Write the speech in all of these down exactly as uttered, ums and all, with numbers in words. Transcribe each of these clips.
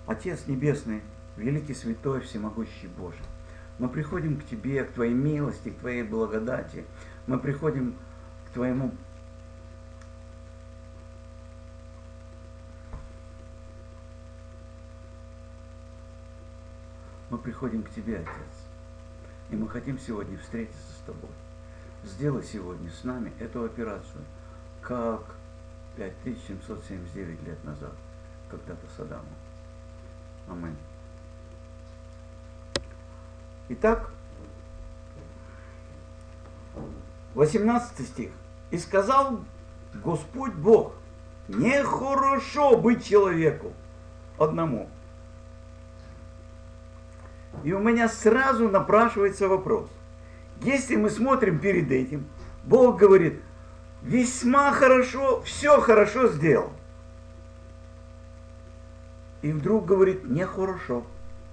Отец Небесный, великий, святой, всемогущий Боже, мы приходим к Тебе, к Твоей милости, к Твоей благодати. Мы приходим к Твоему Мы приходим к Тебе, Отец, и мы хотим сегодня встретиться с Тобой. Сделай сегодня с нами эту операцию, как пять тысяч семьсот семьдесят девять лет назад, когда-то с Адамом. Аминь. Итак, восемнадцатый стих. «И сказал Господь Бог, нехорошо быть человеку одному». И у меня сразу напрашивается вопрос. Если мы смотрим перед этим, Бог говорит, весьма хорошо, все хорошо сделал. И вдруг говорит, нехорошо.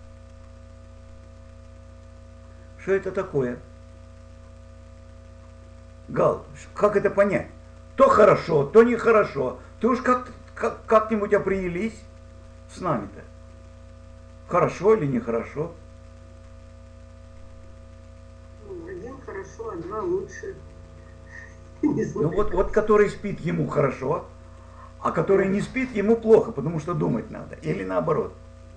Что это такое? Гал, как это понять? То хорошо, то нехорошо. Ты уж как, как, как-нибудь определись с нами-то. Хорошо или нехорошо? Один хорошо, а два лучше. Ну вот, вот который спит, ему хорошо, а который не спит, ему плохо, потому что думать надо. Или наоборот.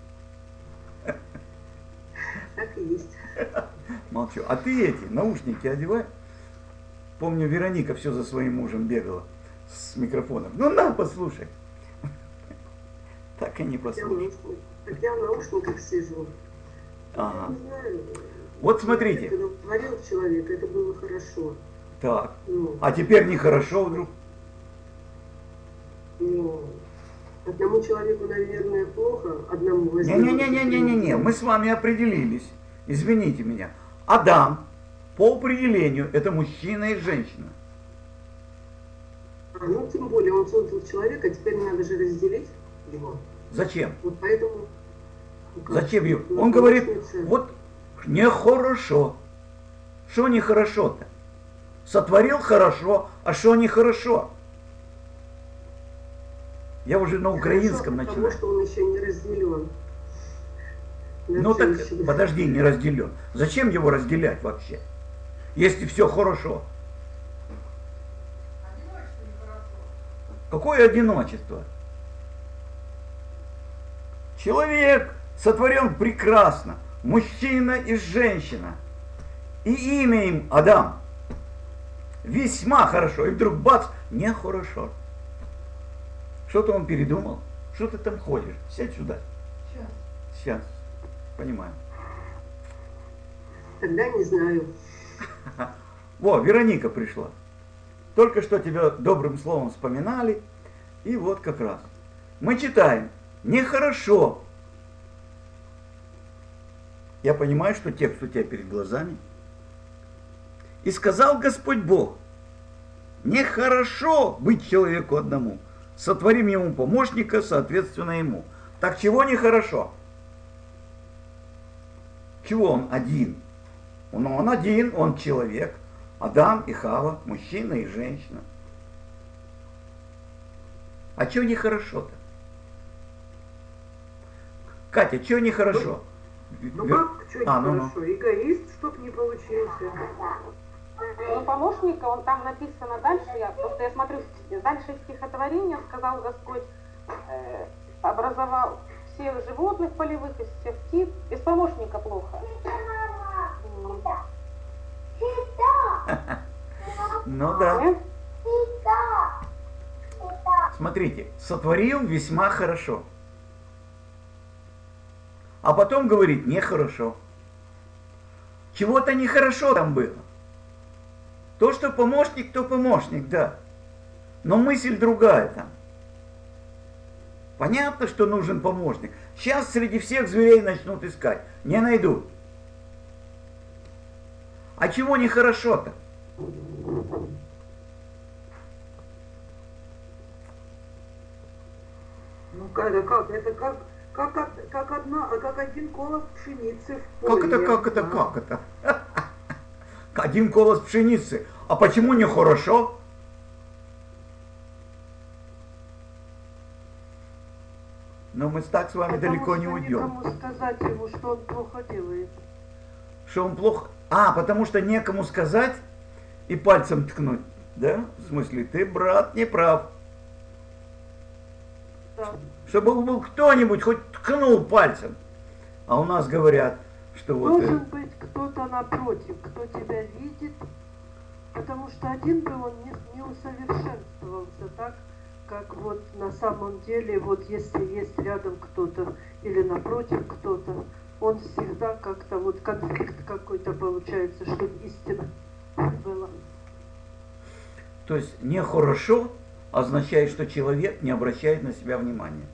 Так и есть. Молчу. А ты эти наушники одевай. Помню, Вероника все за своим мужем бегала с микрофоном. Ну на, послушай. Так и не послушай. Так я в наушниках сижу. Ага. Я не знаю. Вот смотрите. Когда творил человека, это было хорошо. Так. Ну, А теперь нехорошо вдруг. Ну, одному человеку, наверное, плохо, одному возьмем. Не-не-не-не-не-не, мы с вами определились. Извините меня. Адам, по определению, это мужчина и женщина. А, ну, тем более, он создал человека, теперь надо же разделить его. Зачем? Вот поэтому... Ну, Зачем его? Он говорит, вот нехорошо. Что нехорошо-то? Сотворил хорошо, а что нехорошо? Я уже на украинском хорошо, начинаю. Потому что он еще не разделен. Ну так, подожди, не разделен. Зачем его разделять вообще? Если все хорошо. Одиночество нехорошо. Какое одиночество? Человек сотворен прекрасно. Мужчина и женщина. И имя им Адам. Весьма хорошо. И вдруг бац, нехорошо. Что-то он передумал. Что ты там ходишь? Сядь сюда. Сейчас. Сейчас. Понимаю. Тогда не знаю. Во, Вероника пришла. Только что тебя добрым словом вспоминали. И вот как раз. Мы читаем. Нехорошо. Я понимаю, что текст у тебя перед глазами. И сказал Господь Бог, нехорошо быть человеку одному. Сотворим ему помощника, соответственно ему. Так чего нехорошо? Чего он один? Он, он один, он человек. Адам и Хава, мужчина и женщина. А чего нехорошо-то? Катя, чего нехорошо? Ну как, что а, ну, нехорошо? ну. Эгоист, чтоб не получился. Ну, помощника, он там написано дальше, я просто я смотрю, дальше стихотворение, сказал Господь, э, образовал всех животных полевых, из всех птиц, без помощника плохо. Ну да. Смотрите, сотворил весьма хорошо. А потом говорит, нехорошо. Чего-то нехорошо там было. То, что помощник, то помощник, да. Но мысль другая там. Понятно, что нужен помощник. Сейчас среди всех зверей начнут искать. Не найдут. А чего нехорошо-то? Ну как, это как? Это как, как, как, одна, как один колос пшеницы в поле. Как это, как это, как это? Один колос пшеницы. А почему нехорошо? Ну, мы так с вами Потому далеко не что уйдем. некому сказать ему, что он плохо делает. Что он плохо... А, потому что некому сказать и пальцем ткнуть. Да? В смысле, ты, брат, не прав. Да. Чтобы был кто-нибудь хоть ткнул пальцем. А у нас говорят, что вот... Должен э, быть кто-то напротив, кто тебя видит, потому что один бы он не, не усовершенствовался так, как вот на самом деле, вот если есть рядом кто-то или напротив кто-то, он всегда как-то вот конфликт какой-то получается, чтобы истина была. То есть нехорошо означает, что человек не обращает на себя внимания.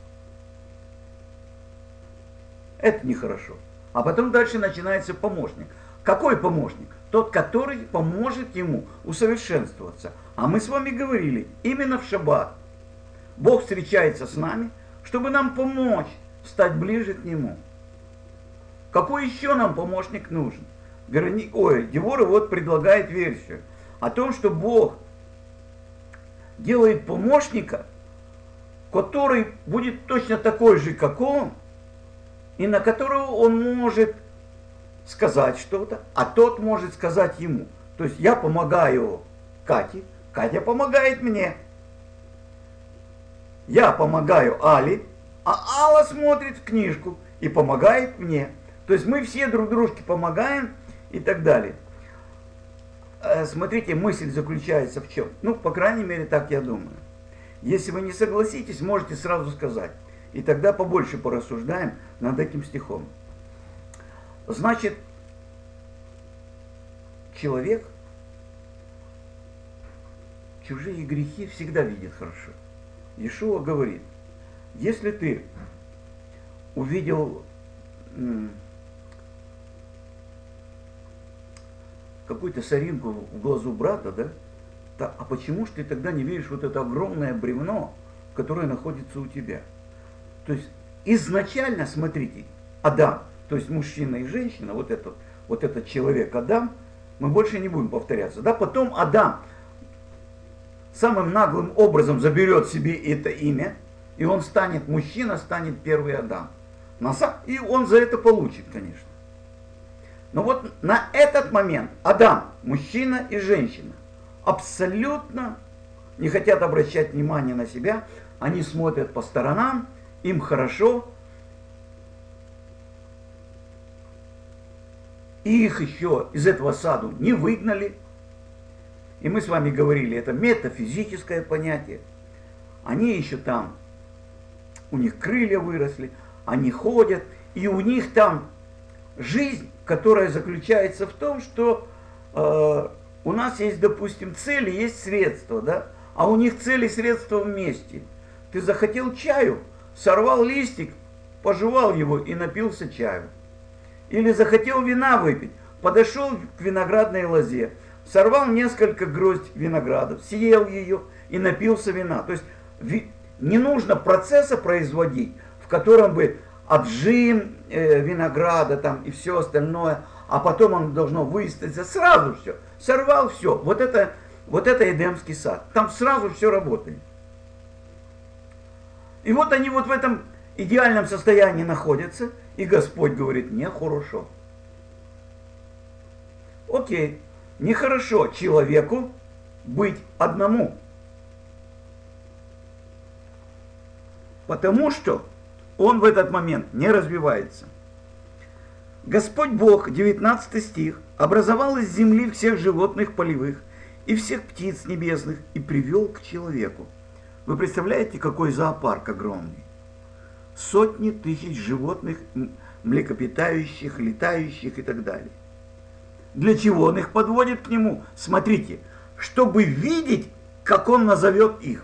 Это нехорошо. А потом дальше начинается помощник. Какой помощник? Тот, который поможет ему усовершенствоваться. А мы с вами говорили, именно в шаббат Бог встречается с нами, чтобы нам помочь стать ближе к Нему. Какой еще нам помощник нужен? Верони... Ой, Девора вот предлагает версию о том, что Бог делает помощника, который будет точно такой же, как он, и на которого он может сказать что-то, а тот может сказать ему. То есть я помогаю Кате, Катя помогает мне. Я помогаю Али, а Алла смотрит в книжку и помогает мне. То есть мы все друг дружке помогаем и так далее. Смотрите, мысль заключается в чем? Ну, по крайней мере, так я думаю. Если вы не согласитесь, можете сразу сказать. И тогда побольше порассуждаем над этим стихом. Значит, человек чужие грехи всегда видит хорошо. Иешуа говорит, если ты увидел какую-то соринку в глазу брата, да, то, а почему же ты тогда не видишь вот это огромное бревно, которое находится у тебя? То есть изначально, смотрите, Адам, то есть мужчина и женщина, вот этот, вот этот человек Адам, мы больше не будем повторяться, да, потом Адам самым наглым образом заберет себе это имя, и он станет, мужчина станет первый Адам. И он за это получит, конечно. Но вот на этот момент Адам, мужчина и женщина, абсолютно не хотят обращать внимание на себя, они смотрят по сторонам, им хорошо, и их еще из этого саду не выгнали. И мы с вами говорили, это метафизическое понятие. Они еще там, у них крылья выросли, они ходят, и у них там жизнь, которая заключается в том, что э, у нас есть, допустим, цели, есть средства, да? А у них цели и средства вместе. Ты захотел чаю, сорвал листик, пожевал его и напился чаю. Или захотел вина выпить, подошел к виноградной лозе, сорвал несколько гроздь виноградов, съел ее и напился вина. То есть не нужно процесса производить, в котором бы отжим э, винограда там и все остальное, а потом оно должно выстояться. Сразу все. Сорвал все. Вот это, вот это Эдемский сад. Там сразу все работает. И вот они вот в этом идеальном состоянии находятся, и Господь говорит, нехорошо. Окей, нехорошо человеку быть одному. Потому что он в этот момент не развивается. Господь Бог, девятнадцатый стих, образовал из земли всех животных полевых и всех птиц небесных и привел к человеку. Вы представляете, какой зоопарк огромный? Сотни тысяч животных, млекопитающих, летающих и так далее. Для чего он их подводит к нему? Смотрите, чтобы видеть, как он назовет их.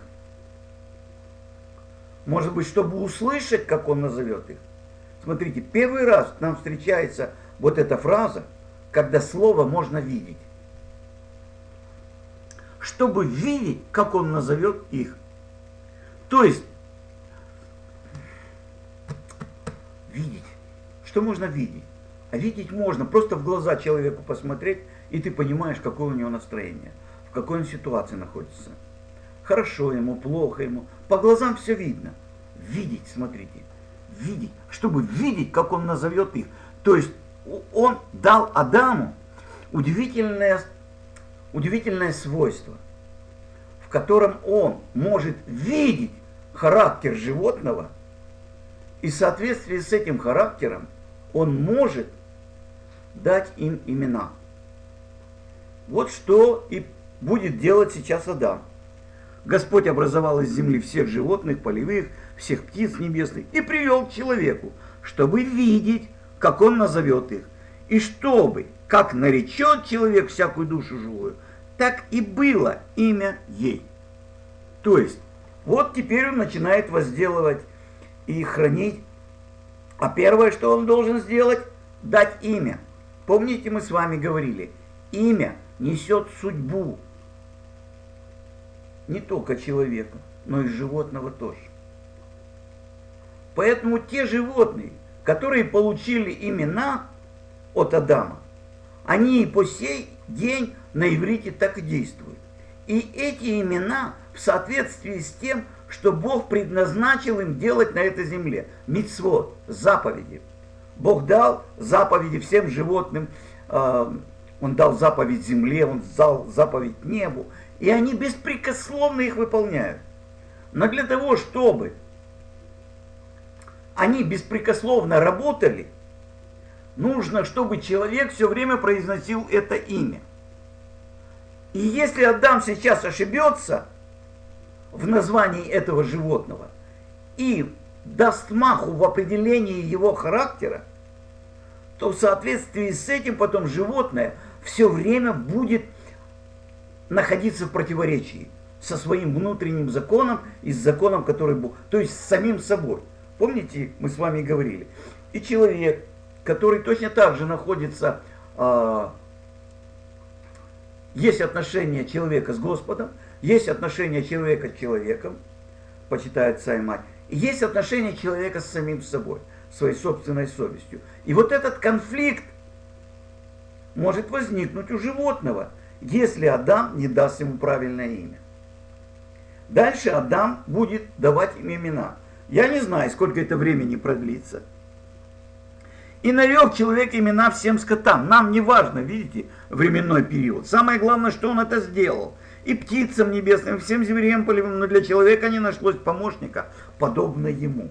Может быть, чтобы услышать, как он назовет их. Смотрите, первый раз нам встречается вот эта фраза, когда слово можно видеть. Чтобы видеть, как он назовет их. То есть, видеть. Что можно видеть? А видеть можно просто в глаза человеку посмотреть, и ты понимаешь, какое у него настроение, в какой он ситуации находится. Хорошо ему, плохо ему. По глазам все видно. Видеть, смотрите. видеть, чтобы видеть, как он назовет их. То есть он дал Адаму удивительное, удивительное свойство, в котором он может видеть характер животного, и в соответствии с этим характером он может дать им имена. Вот что и будет делать сейчас Адам. Господь образовал из земли всех животных полевых, всех птиц небесных и привел к человеку, чтобы видеть, как он назовет их, и чтобы, как наречет человек всякую душу живую, так и было имя ей. То есть, вот теперь он начинает возделывать и хранить. А первое, что он должен сделать, дать имя. Помните, мы с вами говорили, имя несет судьбу не только человека, но и животного тоже. Поэтому те животные, которые получили имена от Адама, они и по сей день на иврите так и действуют. И эти имена в соответствии с тем, что Бог предназначил им делать на этой земле. Мицвот, заповеди. Бог дал заповеди всем животным, Он дал заповедь земле, Он дал заповедь небу, и они беспрекословно их выполняют. Но для того, чтобы они беспрекословно работали, нужно, чтобы человек все время произносил это имя. И если Адам сейчас ошибется в названии этого животного и даст маху в определении его характера, то в соответствии с этим потом животное все время будет находиться в противоречии со своим внутренним законом и с законом, который Бог, то есть с самим собой. Помните, мы с вами говорили, и человек, который точно так же находится, э, есть отношение человека с Господом, есть отношение человека с человеком, почитает отца и мать, и есть отношение человека с самим собой, своей собственной совестью. И вот этот конфликт может возникнуть у животного, если Адам не даст ему правильное имя. Дальше Адам будет давать им имена. Я не знаю, сколько это времени продлится. И нарек человек имена всем скотам. Нам не важно, видите, временной период. Самое главное, что он это сделал. И птицам небесным, и всем зверям полевым, но для человека не нашлось помощника, подобно ему.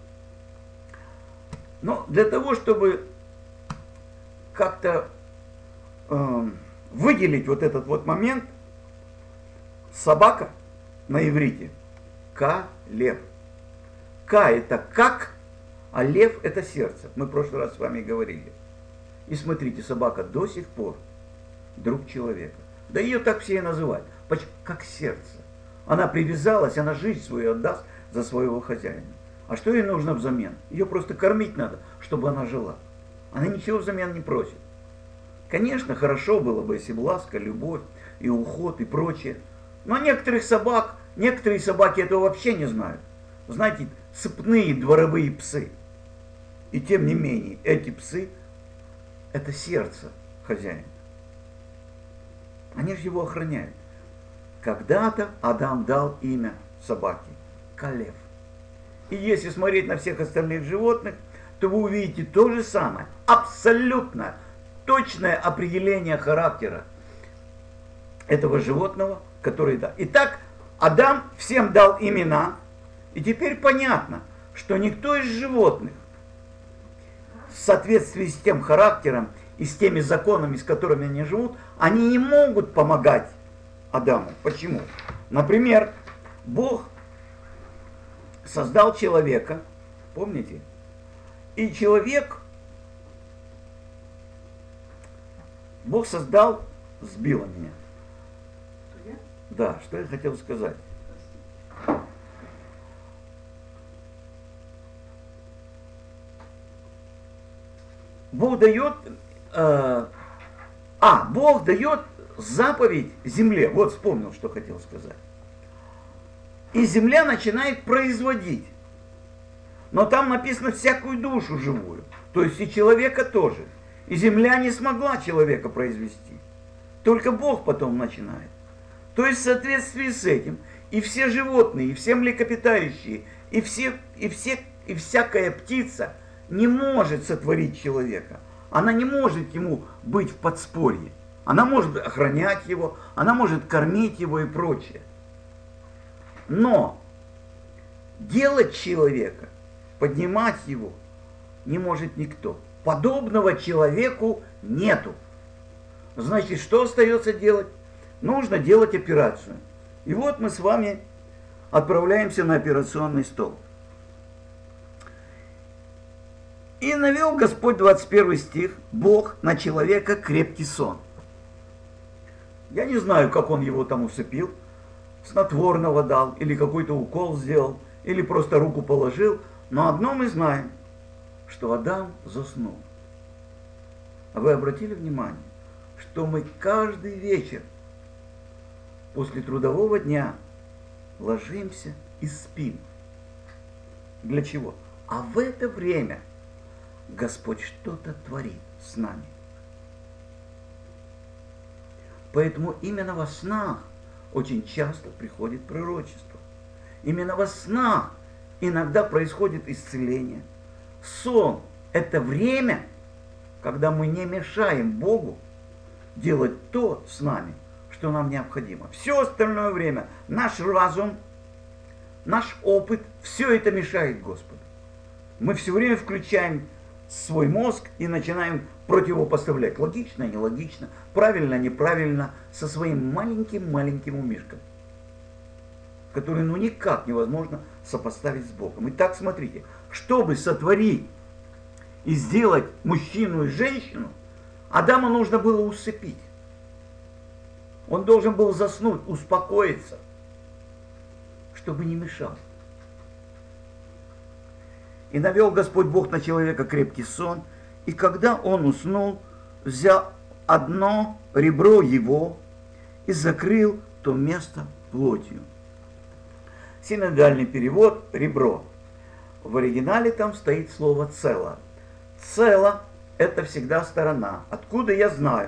Но для того, чтобы как-то э, выделить вот этот вот момент, собака на иврите ка-лев. Ка это как, а лев это сердце. Мы в прошлый раз с вами говорили. И смотрите, собака до сих пор друг человека. Да ее так все и называют. Как сердце. Она привязалась, она жизнь свою отдаст за своего хозяина. А что ей нужно взамен? Ее просто кормить надо, чтобы она жила. Она ничего взамен не просит. Конечно, хорошо было бы, если бы ласка, любовь и уход и прочее. Но некоторых собак, некоторые собаки этого вообще не знают. Знаете, цепные дворовые псы. И тем не менее, эти псы – это сердце хозяина. Они же его охраняют. Когда-то Адам дал имя собаке – Калев. И если смотреть на всех остальных животных, то вы увидите то же самое, абсолютно точное определение характера этого животного, который дал. Итак, Адам всем дал имена, и теперь понятно, что никто из животных в соответствии с тем характером и с теми законами, с которыми они живут, они не могут помогать Адаму. Почему? Например, Бог создал человека, помните? И человек, Бог создал, сбила меня. Да, что я хотел сказать. Бог дает, э, а, Бог дает заповедь земле. Вот вспомнил, что хотел сказать. И земля начинает производить. Но там написано всякую душу живую. То есть и человека тоже. И земля не смогла человека произвести. Только Бог потом начинает. То есть в соответствии с этим и все животные, и все млекопитающие, и все, и все, и всякая птица не может сотворить человека. Она не может ему быть в подспорье. Она может охранять его, она может кормить его и прочее. Но делать человека, поднимать его не может никто. Подобного человеку нету. Значит, что остается делать? Нужно делать операцию. И вот мы с вами отправляемся на операционный стол. И навел Господь, двадцать первый стих, Бог на человека крепкий сон. Я не знаю, как он его там усыпил, снотворного дал, или какой-то укол сделал, или просто руку положил. Но одно мы знаем, что Адам заснул. А вы обратили внимание, что мы каждый вечер после трудового дня ложимся и спим. Для чего? А в это время Господь что-то творит с нами. Поэтому именно во снах очень часто приходит пророчество. Именно во снах иногда происходит исцеление. Сон – это время, когда мы не мешаем Богу делать то с нами, что нам необходимо. Все остальное время наш разум, наш опыт, все это мешает Господу. Мы все время включаем свой мозг и начинаем противопоставлять. Логично, нелогично, правильно, неправильно, со своим маленьким-маленьким умишком, который ну никак невозможно сопоставить с Богом. Итак, смотрите, чтобы сотворить и сделать мужчину и женщину, Адама нужно было усыпить. Он должен был заснуть, успокоиться, чтобы не мешал. И навел Господь Бог на человека крепкий сон, и когда он уснул, взял одно ребро его и закрыл то место плотью. Синодальный перевод «ребро». В оригинале там стоит слово «цело». «Цело» – это всегда сторона. Откуда я знаю?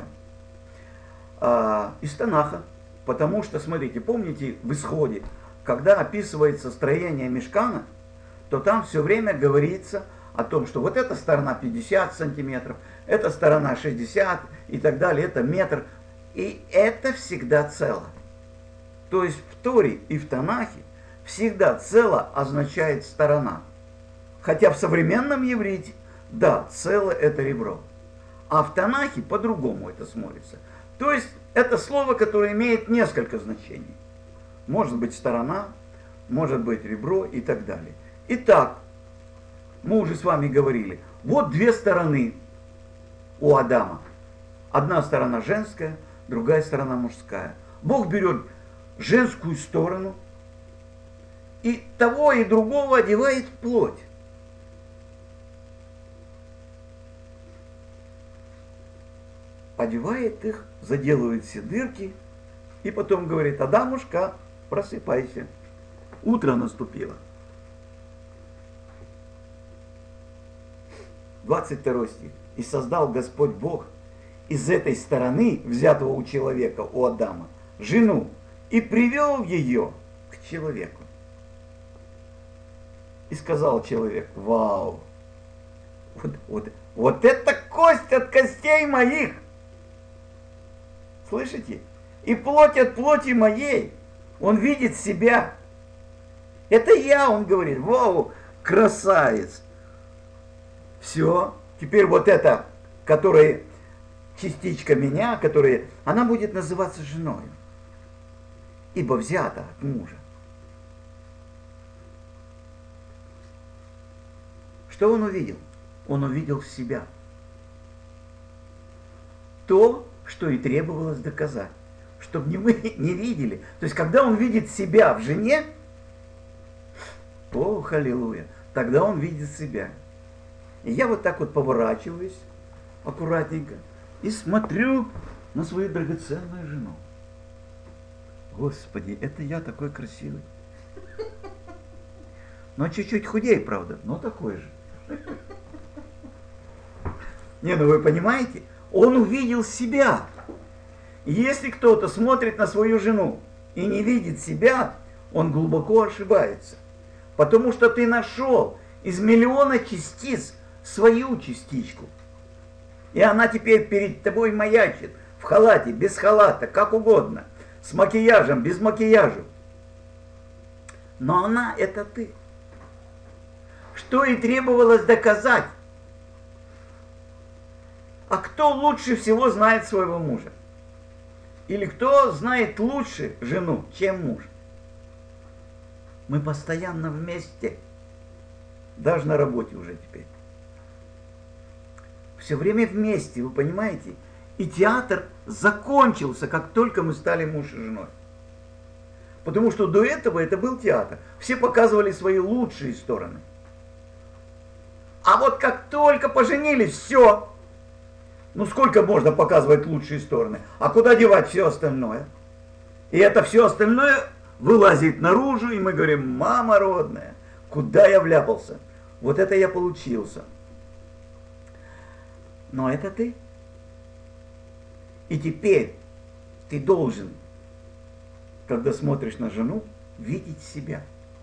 А, из Танаха. Потому что, смотрите, помните в Исходе, когда описывается строение мишкана, то там все время говорится о том, что вот эта сторона пятьдесят сантиметров, эта сторона шестьдесят и так далее, это метр. И это всегда цело. То есть в Торе и в Танахе всегда цело означает сторона. Хотя в современном еврите, да, цело это ребро. А в Танахе по-другому это смотрится. То есть это слово, которое имеет несколько значений. Может быть сторона, может быть ребро и так далее. Итак, мы уже с вами говорили, вот две стороны у Адама. Одна сторона женская, другая сторона мужская. Бог берет женскую сторону и того и другого одевает в плоть. Одевает их, заделывает все дырки и потом говорит: Адамушка, просыпайся, утро наступило. двадцать второй стих. И создал Господь Бог из этой стороны, взятого у человека, у Адама, жену, и привел ее к человеку. И сказал человек: вау, вот, вот, вот это кость от костей моих. Слышите? И плоть от плоти моей. Он видит себя. Это я, он говорит. Вау, красавец. Все, теперь вот эта, которая частичка меня, которая, она будет называться женой, ибо взята от мужа. Что он увидел? Он увидел себя. То, что и требовалось доказать, чтобы не мы не видели. То есть, когда он видит себя в жене, о, аллилуйя, тогда он видит себя. И я вот так вот поворачиваюсь аккуратненько и смотрю на свою драгоценную жену. Господи, это я такой красивый. Но чуть-чуть худее, правда, но такой же. Не, ну вы понимаете, он увидел себя. И если кто-то смотрит на свою жену и не видит себя, он глубоко ошибается. Потому что ты нашел из миллиона частиц свою частичку. И она теперь перед тобой маячит в халате, без халата, как угодно, с макияжем, без макияжа. Но она — это ты. Что и требовалось доказать. А кто лучше всего знает своего мужа? Или кто знает лучше жену, чем муж? Мы постоянно вместе. Даже на работе уже теперь. Все время вместе, вы понимаете? И театр закончился, как только мы стали муж и женой. Потому что до этого это был театр. Все показывали свои лучшие стороны. А вот как только поженились, все. Ну сколько можно показывать лучшие стороны? А куда девать все остальное? И это все остальное вылазит наружу, и мы говорим: мама родная, куда я вляпался? Вот это я получился. Но это ты. И теперь ты должен, когда смотришь на жену, видеть себя.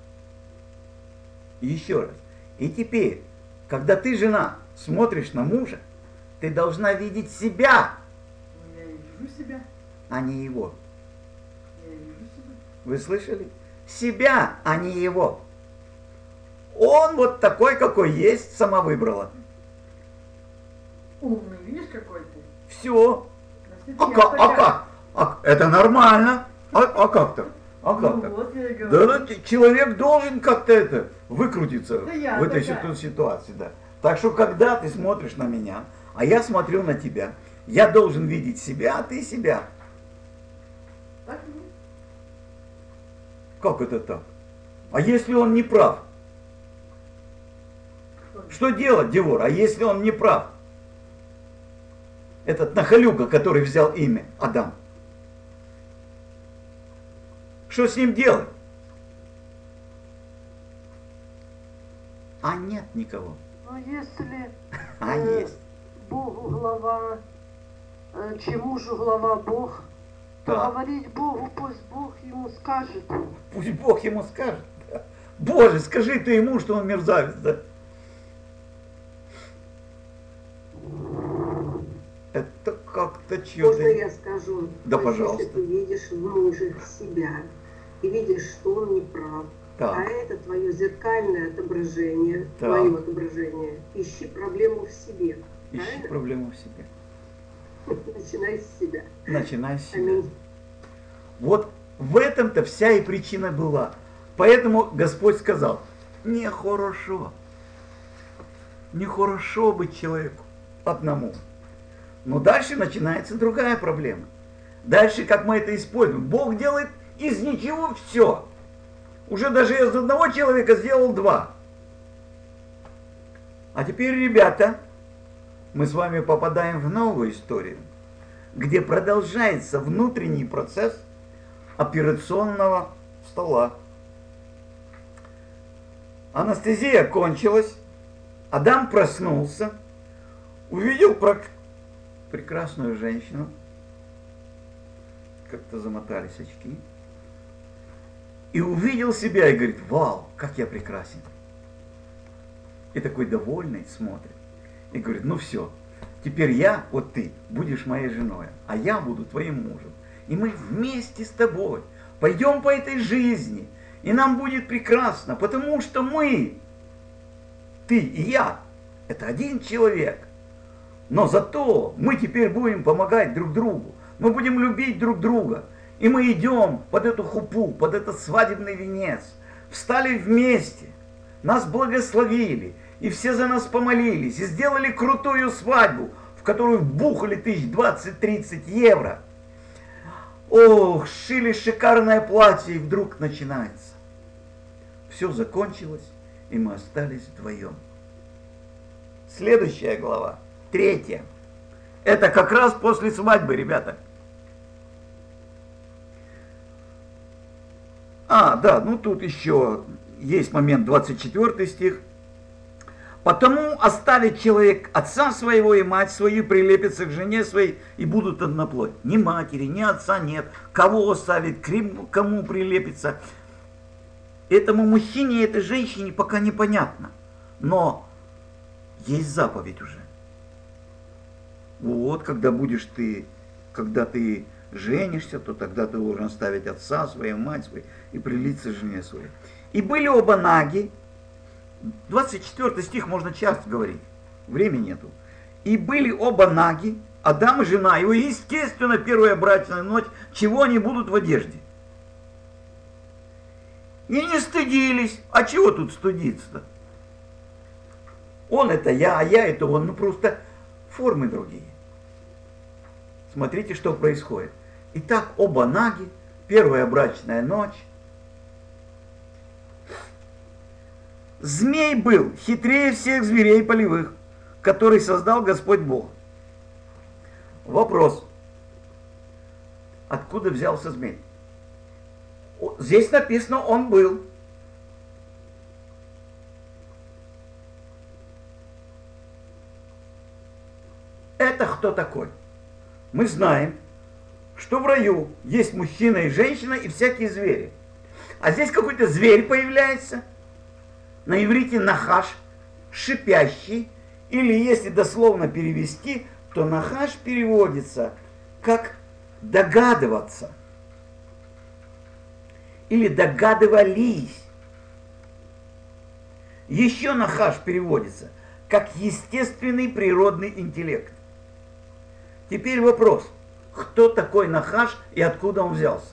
И еще раз. И теперь, когда ты, жена, смотришь на мужа, ты должна видеть себя. Я вижу себя. А не его. Я вижу себя. Вы слышали? Себя, а не его. Он вот такой, какой есть, сама выбрала. Умный, видишь, какой ты? Все. А как? А как? А, это нормально. А, а как так? А как Ну так? вот я и Да, говорю. да, человек должен как-то это выкрутиться Да я в этой такая. ситуации, да. Так что, когда ты смотришь на меня, а я смотрю на тебя, я должен видеть себя, а ты себя. Так и есть. Как это так? А если он не прав? Кто? Что делать, Девор? А если он не прав? Этот нахалюка, который взял имя Адам. Что с ним делать? А нет никого. Но если А э, есть. Богу глава, э, чему же глава Бог, то Так. говорить Богу, пусть Бог ему скажет. Пусть Бог ему скажет. Да. Боже, скажи ты ему, что он мерзавец, да? Это как-то Можно чё-то... я скажу? Да, То есть, пожалуйста. Если ты видишь в муже себя и видишь, что он не прав, Так. а это твое зеркальное отображение, Так. твое отображение, ищи проблему в себе. Ищи Правильно? проблему в себе. Начинай с себя. Начинай с себя. Аминь. Вот в этом-то вся и причина была. Поэтому Господь сказал: нехорошо. Нехорошо быть человеку одному. Но дальше начинается другая проблема. Дальше, как мы это используем, Бог делает из ничего все. Уже даже из одного человека сделал два. А теперь, ребята, мы с вами попадаем в новую историю, где продолжается внутренний процесс операционного стола. Анестезия кончилась, Адам проснулся, увидел прок- прекрасную женщину, как-то замотались очки, и увидел себя и говорит: вау, как я прекрасен. И такой довольный смотрит, и говорит: ну все, теперь я, вот ты, будешь моей женой, а я буду твоим мужем. И мы вместе с тобой пойдем по этой жизни, и нам будет прекрасно, потому что мы, ты и я, это один человек. Но зато мы теперь будем помогать друг другу, мы будем любить друг друга. И мы идем под эту хупу, под этот свадебный венец, встали вместе, нас благословили, и все за нас помолились, и сделали крутую свадьбу, в которую вбухали тысяч двадцать-тридцать евро. Ох, шили шикарное платье, и вдруг начинается. Все закончилось, и мы остались вдвоем. Следующая глава, третья. Это как раз после свадьбы, ребята. А, да, ну тут еще есть момент, двадцать четвёртый стих. «Потому оставит человек отца своего и мать свою, прилепится к жене своей, и будут одна плоть». Ни матери, ни отца нет. Кого оставит, кому прилепится. Этому мужчине и этой женщине пока непонятно. Но есть заповедь уже. Вот, когда будешь ты, когда ты женишься, то тогда ты должен оставить отца свою, мать свою и прилиться жене своей. И были оба наги. двадцать четвёртый стих можно часто говорить. Времени нету. И были оба наги, Адам и жена его, естественно, первая брачная ночь, чего они будут в одежде. И не стыдились. А чего тут стыдиться-то? Он это я, а я это он. Ну просто формы другие. Смотрите, что происходит. Итак, оба наги, первая брачная ночь. Змей был хитрее всех зверей полевых, который создал Господь Бог. Вопрос. Откуда взялся змей? Здесь написано, он был. Это кто такой? Мы знаем, что в раю есть мужчина и женщина и всякие звери. А здесь какой-то зверь появляется. На иврите нахаш, шипящий. Или если дословно перевести, то нахаш переводится как догадываться. Или догадывались. Еще нахаш переводится как естественный природный интеллект. Теперь вопрос. Кто такой нахаш и откуда он взялся?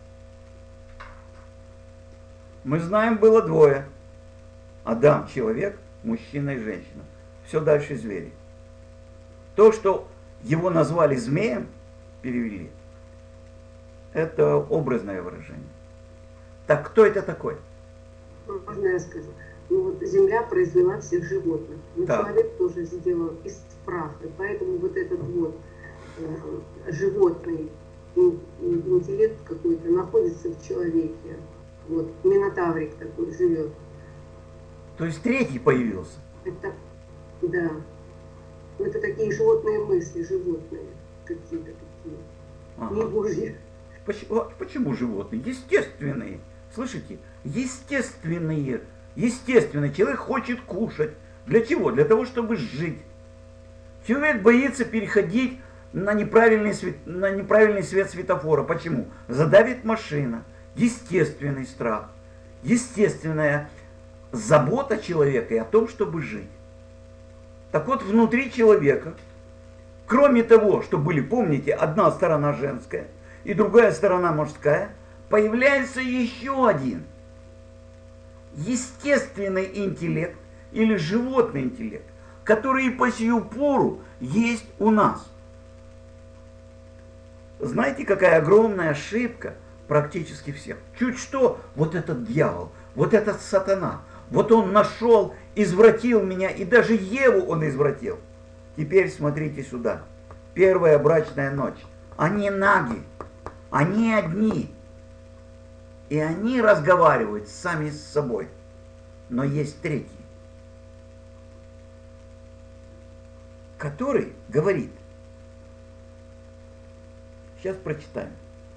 Мы знаем, было двое. Адам – человек, мужчина и женщина. Все дальше звери. То, что его назвали змеем, перевели, это образное выражение. Так кто это такой? Можно я скажу? Ну, вот земля произвела всех животных. Но да. Человек тоже сделал из праха. Поэтому вот этот вот э, животный интеллект какой-то находится в человеке. Вот минотаврик такой живет. То есть третий появился? Это, да. Это такие животные мысли, животные. Какие-то такие. Ага. Не божьи. Почему, почему животные? Естественные. Слышите? Естественные. Естественный. Человек хочет кушать. Для чего? Для того, чтобы жить. Человек боится переходить на неправильный свет, на неправильный свет светофора. Почему? Задавит машина. Естественный страх. Естественная забота человека и о том, чтобы жить. Так вот, внутри человека, кроме того, что были, помните, одна сторона женская и другая сторона мужская, появляется еще один естественный интеллект или животный интеллект, который и по сию пору есть у нас. Знаете, какая огромная ошибка практически всех? Чуть что, вот этот дьявол, вот этот сатана, вот он нашел, извратил меня, и даже Еву он извратил. Теперь смотрите сюда. Первая брачная ночь. Они наги, они одни. И они разговаривают сами с собой. Но есть третий, который говорит. Сейчас прочитаем.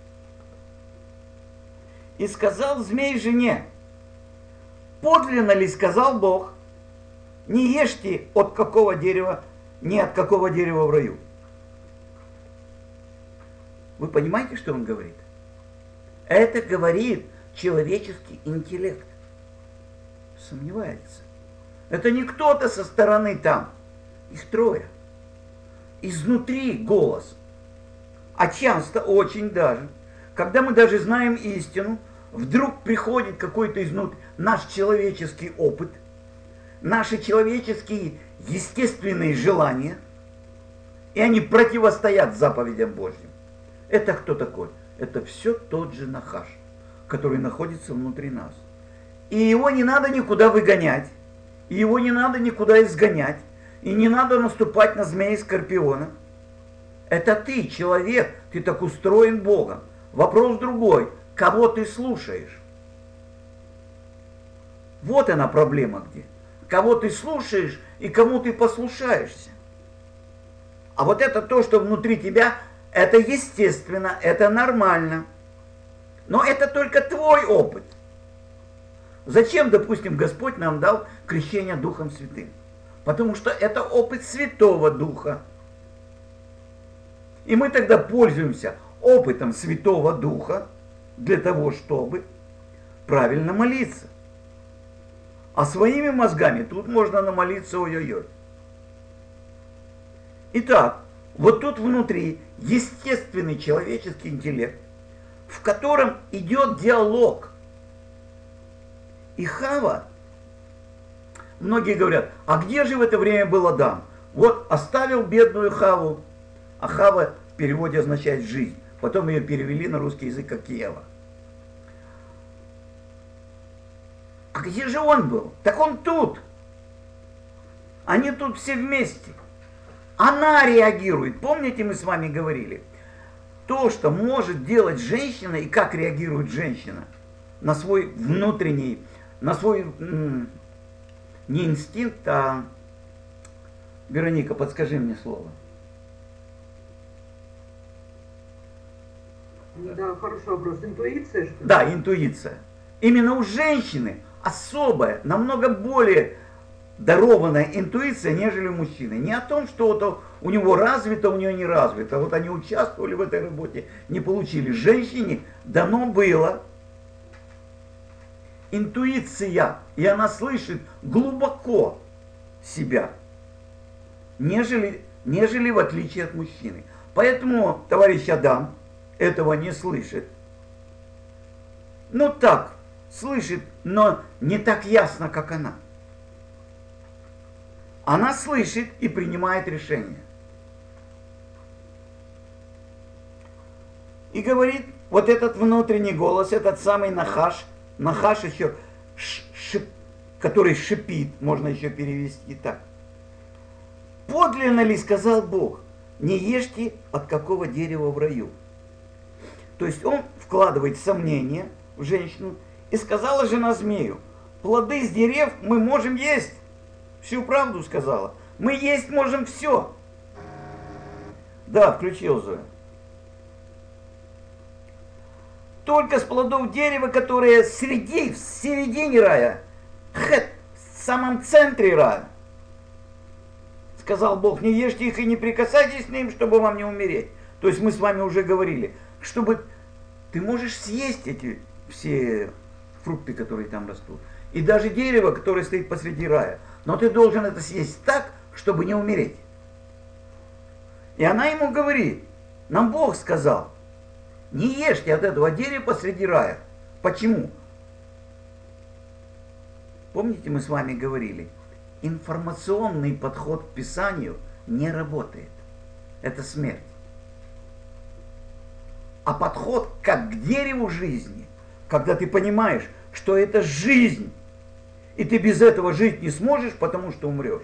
И сказал змей жене: подлинно ли сказал Бог, не ешьте от какого дерева, ни от какого дерева в раю? Вы понимаете, что он говорит? Это говорит человеческий интеллект. Сомневается. Это не кто-то со стороны там. Их трое. Изнутри голос. А часто, очень даже, когда мы даже знаем истину, вдруг приходит какой-то изнутри наш человеческий опыт, наши человеческие естественные желания, и они противостоят заповедям Божьим. Это кто такой? Это все тот же нахаш, который находится внутри нас. И его не надо никуда выгонять, и его не надо никуда изгонять, и не надо наступать на змея и скорпиона. Это ты, человек, ты так устроен Богом. Вопрос другой. Кого ты слушаешь? Вот она проблема где. Кого ты слушаешь и кому ты послушаешься. А вот это то, что внутри тебя, это естественно, это нормально. Но это только твой опыт. Зачем, допустим, Господь нам дал крещение Духом Святым? Потому что это опыт Святого Духа. И мы тогда пользуемся опытом Святого Духа для того, чтобы правильно молиться. А своими мозгами тут можно намолиться ой-ой-ой. Итак, вот тут внутри естественный человеческий интеллект, в котором идет диалог. И Хава, многие говорят, а где же в это время был Адам? Вот оставил бедную Хаву, а Хава в переводе означает жизнь. Потом ее перевели на русский язык как Ева. А где же он был? Так он тут. Они тут все вместе. Она реагирует. Помните, мы с вами говорили? То, что может делать женщина и как реагирует женщина на свой внутренний, на свой не инстинкт, а... Вероника, подскажи мне слово. Да, хороший вопрос. Интуиция, что ли? Да, интуиция. Именно у женщины особая, намного более дарованная интуиция, нежели у мужчины. Не о том, что вот у него развито, у нее не развито. Вот они участвовали в этой работе, не получили. Женщине дано было интуиция, и она слышит глубоко себя, нежели, нежели в отличие от мужчины. Поэтому товарищ Адам этого не слышит. Ну так, слышит, но не так ясно, как она. Она слышит и принимает решение. И говорит, вот этот внутренний голос, этот самый нахаш, нахаш еще, шип, который шипит, можно еще перевести так. Подлинно ли сказал Бог, не ешьте от какого дерева в раю? То есть он вкладывает сомнение в женщину. И сказала жена змею, плоды с дерев мы можем есть. Всю правду сказала. Мы есть можем все. Да, включил Зоя. Только с плодов дерева, которые среди, в середине рая, хет, в самом центре рая. Сказал Бог, не ешьте их и не прикасайтесь к ним, чтобы вам не умереть. То есть мы с вами уже говорили, чтобы ты можешь съесть эти все фрукты, которые там растут. И даже дерево, которое стоит посреди рая. Но ты должен это съесть так, чтобы не умереть. И она ему говорит, нам Бог сказал, не ешьте от этого дерева посреди рая. Почему? Помните, мы с вами говорили, информационный подход к Писанию не работает. Это смерть. А подход как к дереву жизни, когда ты понимаешь, что это жизнь, и ты без этого жить не сможешь, потому что умрешь.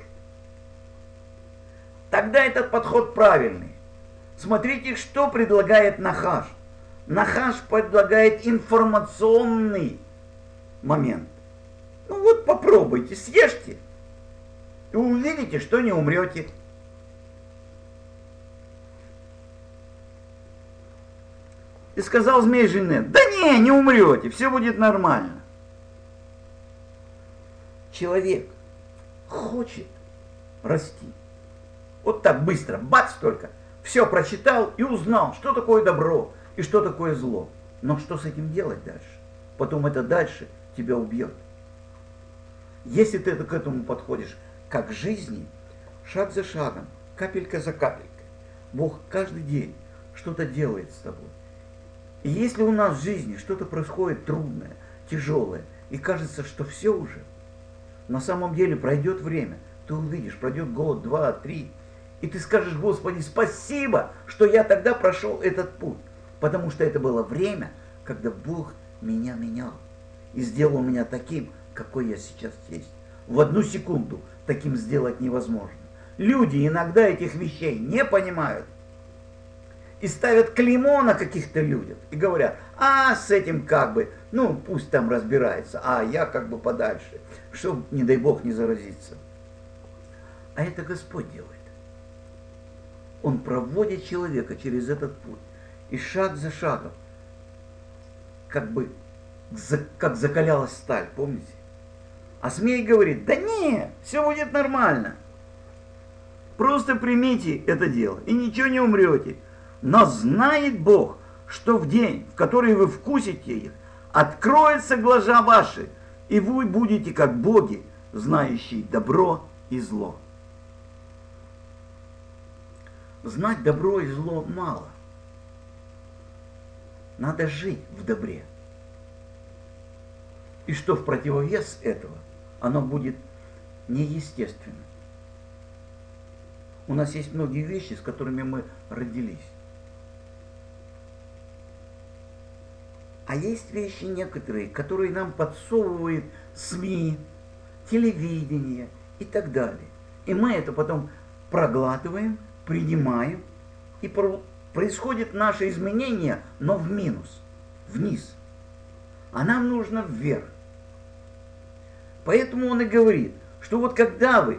Тогда этот подход правильный. Смотрите, что предлагает Нахаш. Нахаш предлагает информационный момент. Ну вот попробуйте, съешьте, и увидите, что не умрете. И сказал змей жене, да не, не умрете, все будет нормально. Человек хочет расти. Вот так быстро, бац только, все прочитал и узнал, что такое добро и что такое зло. Но что с этим делать дальше? Потом это дальше тебя убьет. Если ты к этому подходишь как к жизни, шаг за шагом, капелька за капелькой, Бог каждый день что-то делает с тобой. И если у нас в жизни что-то происходит трудное, тяжелое, и кажется, что все уже, на самом деле пройдет время, ты увидишь, пройдет год, два, три, и ты скажешь, Господи, спасибо, что я тогда прошел этот путь, потому что это было время, когда Бог меня менял и сделал меня таким, какой я сейчас есть. В одну секунду таким сделать невозможно. Люди иногда этих вещей не понимают и ставят клеймо на каких-то людях и говорят, а с этим как бы, ну пусть там разбирается, а я как бы подальше, чтобы, не дай Бог, не заразиться. А это Господь делает. Он проводит человека через этот путь и шаг за шагом как бы как закалялась сталь, помните? А змей говорит, да не, все будет нормально. Просто примите это дело, и ничего не умрете. Но знает Бог, что в день, в который вы вкусите их, откроются глаза ваши, и вы будете как боги, знающие добро и зло. Знать добро и зло мало. Надо жить в добре. И что в противовес этого, оно будет неестественно. У нас есть многие вещи, с которыми мы родились. А есть вещи некоторые, которые нам подсовывают СМИ, телевидение и так далее. И мы это потом проглатываем, принимаем, и происходит наше изменение, но в минус, вниз. А нам нужно вверх. Поэтому он и говорит, что вот когда вы...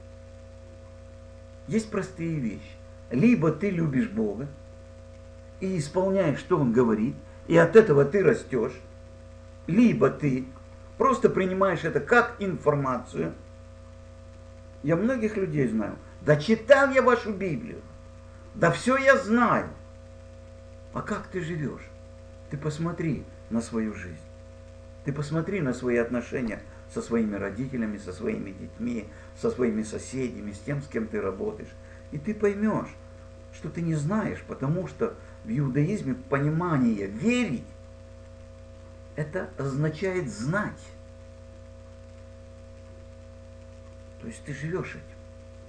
Есть простые вещи. Либо ты любишь Бога и исполняешь, что Он говорит, и от этого ты растешь, либо ты просто принимаешь это как информацию. Я многих людей знаю. Да читал я вашу Библию. Да все я знаю. А как ты живешь? Ты посмотри на свою жизнь. Ты посмотри на свои отношения со своими родителями, со своими детьми, со своими соседями, с тем, с кем ты работаешь. И ты поймешь, что ты не знаешь, потому что в иудаизме понимание верить, это означает знать. То есть ты живешь этим.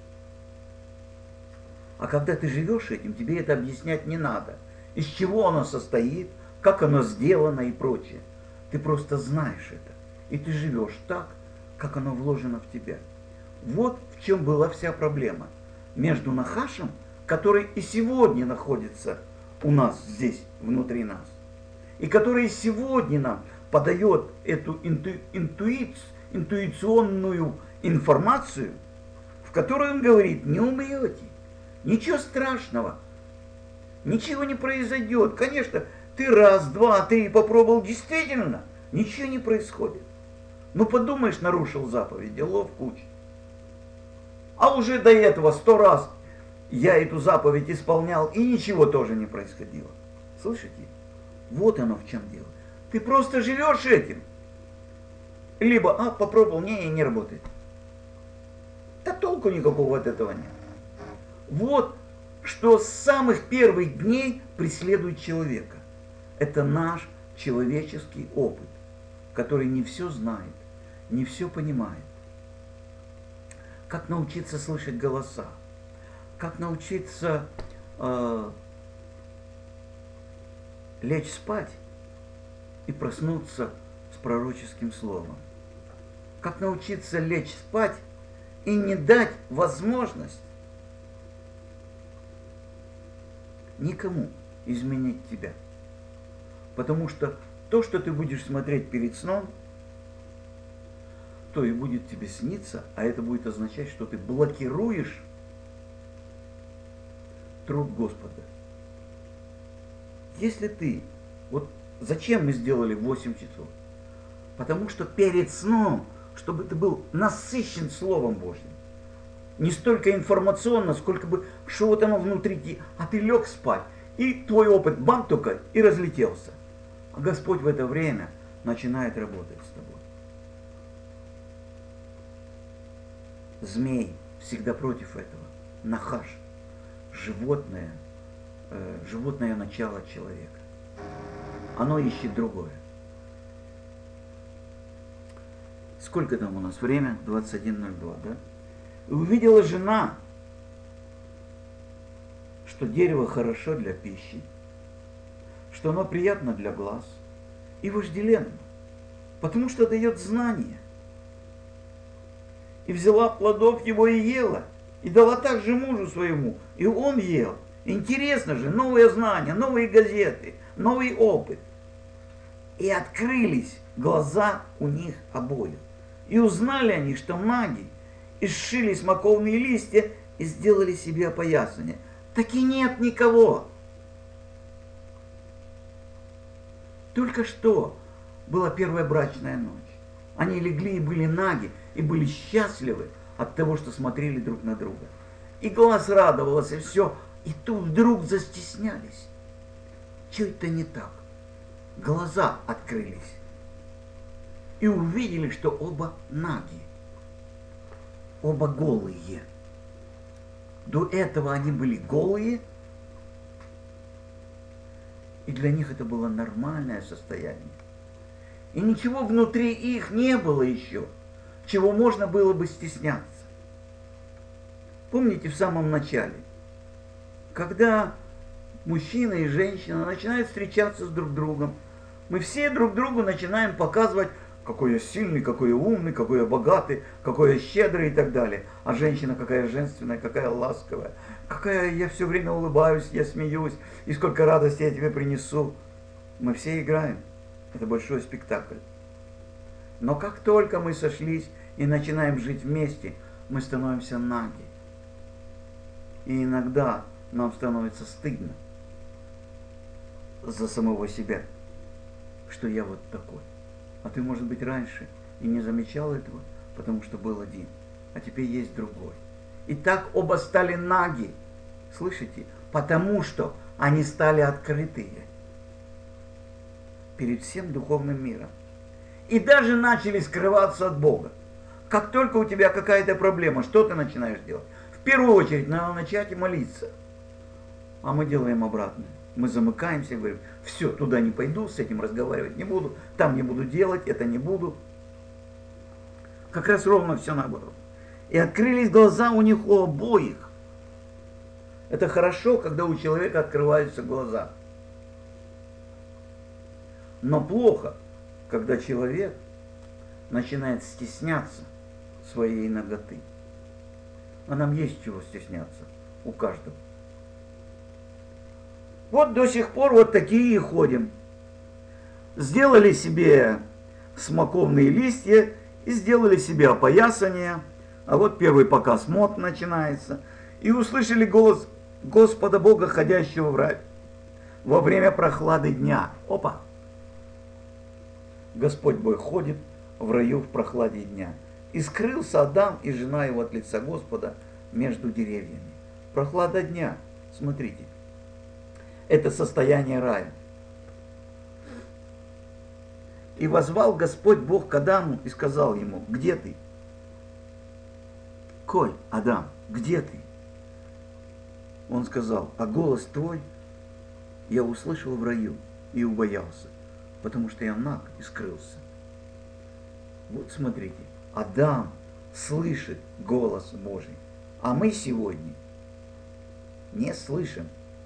А когда ты живешь этим, тебе это объяснять не надо. Из чего оно состоит, как оно сделано и прочее. Ты просто знаешь это. И ты живешь так, как оно вложено в тебя. Вот в чем была вся проблема. Между Нахашем, который и сегодня находится у нас здесь, внутри нас, и который сегодня нам подает эту инту, интуицию, интуиционную информацию, в которой он говорит, не умрете, ничего страшного, ничего не произойдет. Конечно, ты раз, два, три попробовал, действительно, ничего не происходит. Ну подумаешь, нарушил заповедь, делов куча. А уже до этого сто раз я эту заповедь исполнял, и ничего тоже не происходило. Слышите? Вот оно в чем дело. Ты просто живешь этим. Либо, а, попробовал, не, не работает. Да толку никакого от этого нет. Вот что с самых первых дней преследует человека. Это наш человеческий опыт, который не все знает, не все понимает. Как научиться слышать голоса? Как научиться э, лечь спать и проснуться с пророческим словом? Как научиться лечь спать и не дать возможность никому изменить тебя? Потому что то, что ты будешь смотреть перед сном, то и будет тебе сниться, а это будет означать, что ты блокируешь труд Господа. Если ты, вот зачем мы сделали восемь часов? Потому что перед сном, чтобы ты был насыщен Словом Божьим, не столько информационно, сколько бы, что вот оно внутри, а ты лег спать, и твой опыт бам только и разлетелся. А Господь в это время начинает работать с тобой. Змей всегда против этого. Нахаш. Животное, э, животное начало человека. Оно ищет другое. Сколько там у нас время? двадцать один ноль два, да? И увидела жена, что дерево хорошо для пищи, что оно приятно для глаз и вожделенно, потому что дает знания. И взяла плодов его и ела, и дала также мужу своему, и он ел. Интересно же, новые знания, новые газеты, новый опыт. И открылись глаза у них обоих. И узнали они, что маги, и сшили смоковные листья, и сделали себе опоясание. Так и нет никого. Только что была первая брачная ночь. Они легли и были наги, и были счастливы от того, что смотрели друг на друга. И глаз радовался, и все. И тут вдруг застеснялись. Что это не так? Глаза открылись. И увидели, что оба наги. Оба голые. До этого они были голые. И для них это было нормальное состояние. И ничего внутри их не было еще, чего можно было бы стесняться. Помните в самом начале, когда мужчина и женщина начинают встречаться с друг другом, мы все друг другу начинаем показывать, какой я сильный, какой я умный, какой я богатый, какой я щедрый и так далее. А женщина какая женственная, какая ласковая, какая я все время улыбаюсь, я смеюсь, и сколько радости я тебе принесу. Мы все играем. Это большой спектакль. Но как только мы сошлись и начинаем жить вместе, мы становимся наги. И иногда нам становится стыдно за самого себя, что я вот такой. А ты, может быть, раньше и не замечал этого, потому что был один, а теперь есть другой. И так оба стали наги, слышите? Потому что они стали открытые перед всем духовным миром. И даже начали скрываться от Бога. Как только у тебя какая-то проблема, что ты начинаешь делать? В первую очередь надо начать и молиться. А мы делаем обратное. Мы замыкаемся и говорим, все, туда не пойду, с этим разговаривать не буду, там не буду делать, это не буду. Как раз ровно все наоборот. И открылись глаза у них у обоих. Это хорошо, когда у человека открываются глаза. Но плохо, когда человек начинает стесняться своей наготы. А нам есть чего стесняться у каждого. Вот до сих пор вот такие и ходим. Сделали себе смоковные листья и сделали себе опоясание. А вот первый показ мод начинается. И услышали голос Господа Бога, ходящего в рай во время прохлады дня. Опа! Господь Бог ходит в раю в прохладе дня. И скрылся Адам и жена его от лица Господа между деревьями. Прохлада дня, смотрите, это состояние рая. И возвал Господь Бог к Адаму и сказал ему, где ты? Кой, Адам, где ты? Он сказал, а голос твой я услышал в раю и убоялся, потому что я наг и скрылся. Вот смотрите, Адам слышит голос Божий, а мы сегодня не слышим.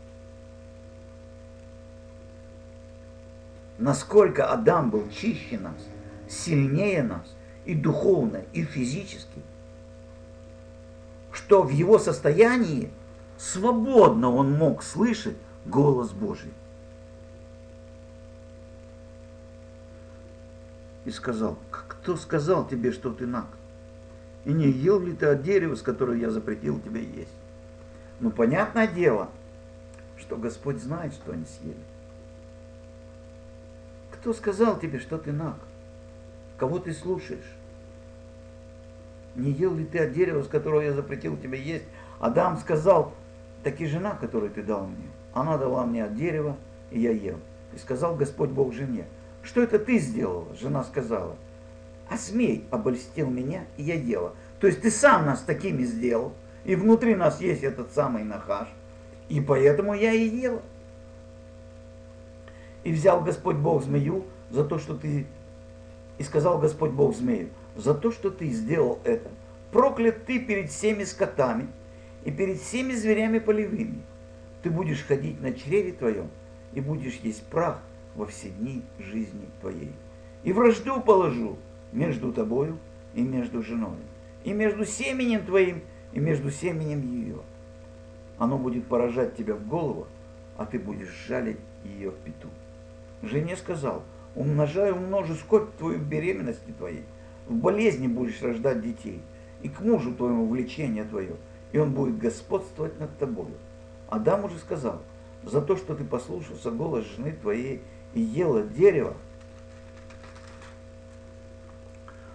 Насколько Адам был чище нас, сильнее нас и духовно, и физически, что в его состоянии свободно он мог слышать голос Божий. И сказал, кто сказал тебе, что ты наг? И не ел ли ты от дерева, с которого я запретил тебе есть? Ну, понятное дело, что Господь знает, что они съели. Кто сказал тебе, что ты наг? Кого ты слушаешь? Не ел ли ты от дерева, с которого я запретил тебе есть? Адам сказал, так и жена, которую ты дал мне, она дала мне от дерева, и я ел. И сказал Господь Бог жене, что это ты сделала? Жена сказала, а змей обольстил меня, и я ела. То есть ты сам нас такими сделал, и внутри нас есть этот самый нахаш, и поэтому я и ела. И взял Господь Бог змею за то, что ты... И сказал Господь Бог змею, за то, что ты сделал это. Проклят ты перед всеми скотами и перед всеми зверями полевыми. Ты будешь ходить на чреве твоем и будешь есть прах во все дни жизни твоей. И вражду положу между тобою и между женой, и между семенем твоим и между семенем ее. Оно будет поражать тебя в голову, а ты будешь жалить ее в пяту. Жене сказал, умножай, умножу скоть твою в беременности твоей, в болезни будешь рождать детей, и к мужу твоему влечение твое, и он будет господствовать над тобою. Адам уже сказал, за то, что ты послушался голос жены твоей и ела дерево,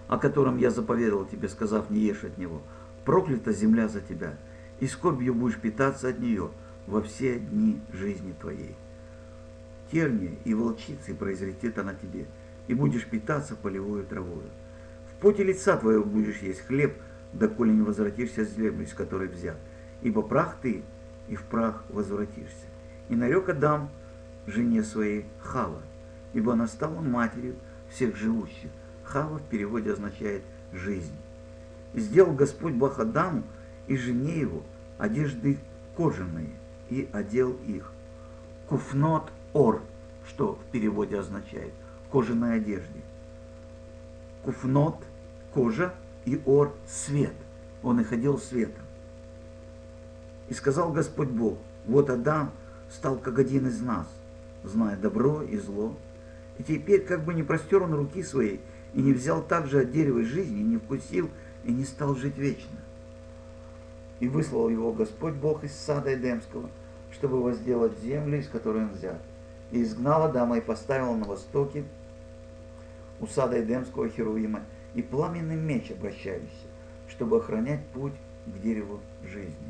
о котором я заповедовал тебе, сказав, не ешь от него. Проклята земля за тебя, и скорбью будешь питаться от нее во все дни жизни твоей. Терния и волчицы произрастет она тебе, и будешь питаться полевую травою. В поте лица твоего будешь есть хлеб, доколе не возвратишься с земли, из которой взят. Ибо прах ты, и в прах возвратишься. И нарек Адам жене своей Хава, ибо она стала матерью всех живущих. Хава в переводе означает «жизнь». И сделал Господь Бог Адаму и жене его одежды кожаные, и одел их. Куфнот ор, что в переводе означает кожаной одежде. Куфнот – кожа, и ор – свет. Он их одел светом. И сказал Господь Бог: вот Адам стал как один из нас, зная добро и зло. И теперь как бы не простер он руки своей, и не взял также от дерева жизни, и не вкусил, и не стал жить вечно. И выслал его Господь Бог из сада Эдемского, чтобы возделать землю, из которой он взят. И изгнал Адама, и поставил на востоке у сада Эдемского Херувима, и пламенный меч обращающийся, чтобы охранять путь к дереву жизни.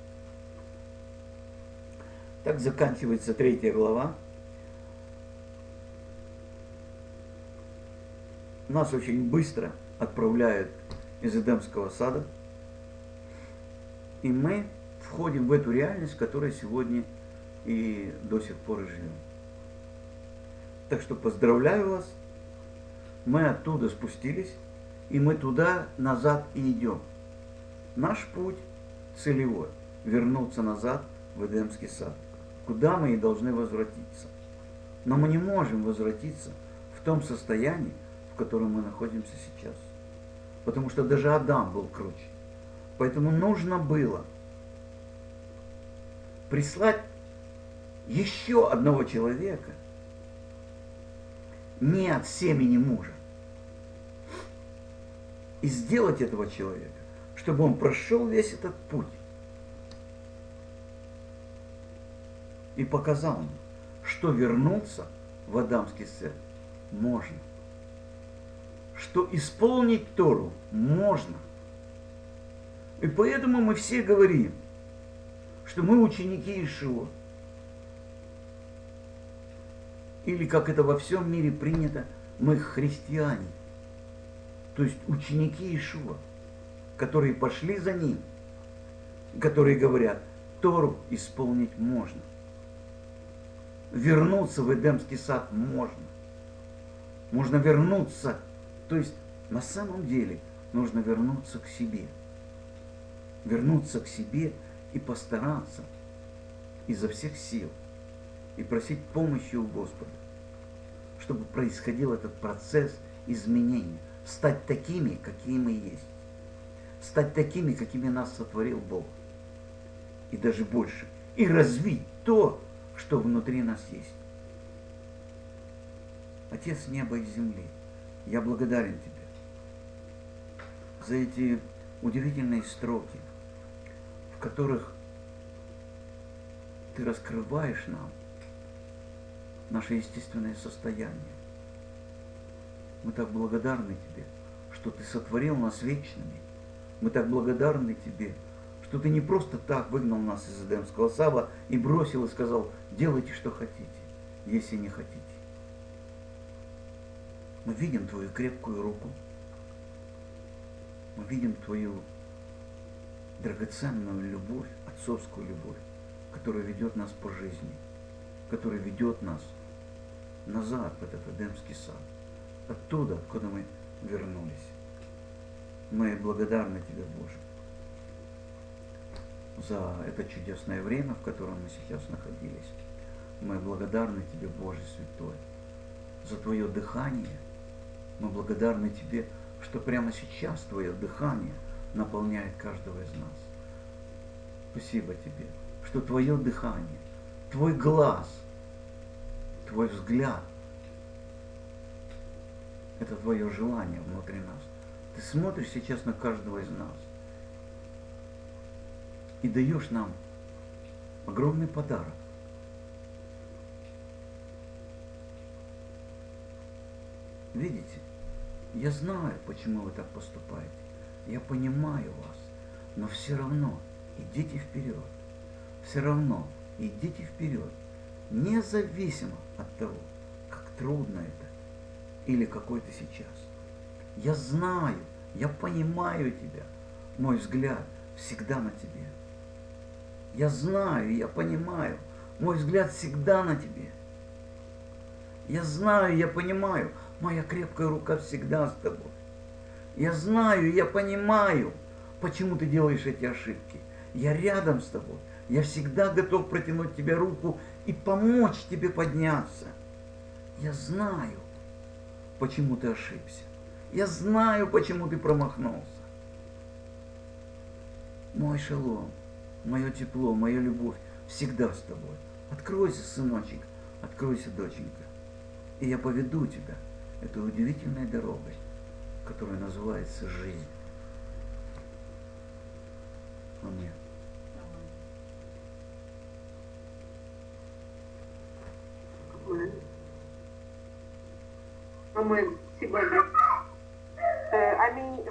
Так заканчивается третья глава. Нас очень быстро отправляют из Эдемского сада, и мы входим в эту реальность, в которой сегодня и до сих пор и живем. Так что поздравляю вас, мы оттуда спустились, и мы туда назад и идем. Наш путь целевой – вернуться назад в Эдемский сад, куда мы и должны возвратиться. Но мы не можем возвратиться в том состоянии, в котором мы находимся сейчас. Потому что даже Адам был круче. Поэтому нужно было прислать еще одного человека не от семени мужа. И сделать этого человека, чтобы он прошел весь этот путь. И показал нам, что вернуться в Адамский сад можно. Что исполнить Тору можно. И поэтому мы все говорим, что мы ученики Иешуа. Или, как это во всем мире принято, мы христиане. То есть ученики Иешуа, которые пошли за ним, которые говорят, Тору исполнить можно. Вернуться в Эдемский сад можно. Можно вернуться. То есть на самом деле нужно вернуться к себе. Вернуться к себе и постараться изо всех сил и просить помощи у Господа, чтобы происходил этот процесс изменения. Стать такими, какие мы есть. Стать такими, какими нас сотворил Бог. И даже больше. И развить то, что внутри нас есть. Отец неба и земли, я благодарен Тебе за эти удивительные строки, в которых Ты раскрываешь нам наше естественное состояние. Мы так благодарны Тебе, что Ты сотворил нас вечными. Мы так благодарны Тебе, что Ты не просто так выгнал нас из Эдемского сада и бросил и сказал: делайте, что хотите, если не хотите. Мы видим Твою крепкую руку, мы видим Твою драгоценную любовь, отцовскую любовь, которая ведет нас по жизни, которая ведет нас назад в этот Эдемский сад, оттуда, откуда мы вернулись. Мы благодарны Тебе, Боже, за это чудесное время, в котором мы сейчас находились. Мы благодарны Тебе, Боже Святой, за Твое дыхание. Мы благодарны Тебе, что прямо сейчас Твое дыхание наполняет каждого из нас. Спасибо Тебе, что Твое дыхание, Твой глаз, Твой взгляд – это Твое желание внутри нас. Ты смотришь сейчас на каждого из нас и даешь нам огромный подарок. Видите, Я знаю, почему вы так поступаете. Я понимаю вас. Но все равно идите вперед. Все равно идите вперед. Независимо от того, как трудно это или какой ты сейчас. Я знаю, я понимаю тебя. Мой взгляд всегда на тебе. Я знаю, я понимаю. Мой взгляд всегда на тебе. Я знаю, я понимаю. Моя крепкая рука всегда с тобой. Я знаю, я понимаю, почему ты делаешь эти ошибки. Я рядом с тобой. Я всегда готов протянуть тебе руку и помочь тебе подняться. Я знаю, почему ты ошибся. Я знаю, почему ты промахнулся. Мой шалом, мое тепло, моя любовь всегда с тобой. Откройся, сыночек, откройся, доченька. И я поведу тебя этой удивительной дорогой, которая называется жизнь. Аминь. Аминь. Аминь. Спасибо. Э, Аминь.